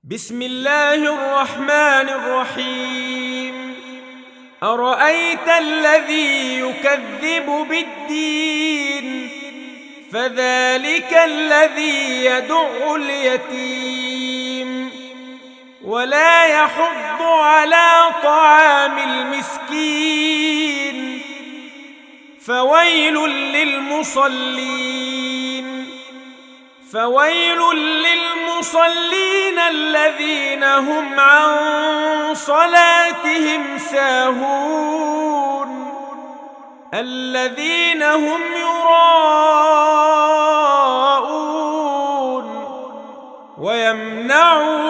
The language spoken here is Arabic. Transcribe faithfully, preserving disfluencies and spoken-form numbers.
بسم الله الرحمن الرحيم. أرأيت الذي يكذب بالدين فذلك الذي يدع اليتيم ولا يحض على طعام المسكين فويل للمصلين فويل للمصلين الذين هم عن صلاتهم ساهون الذين هم يراءون ويمنعون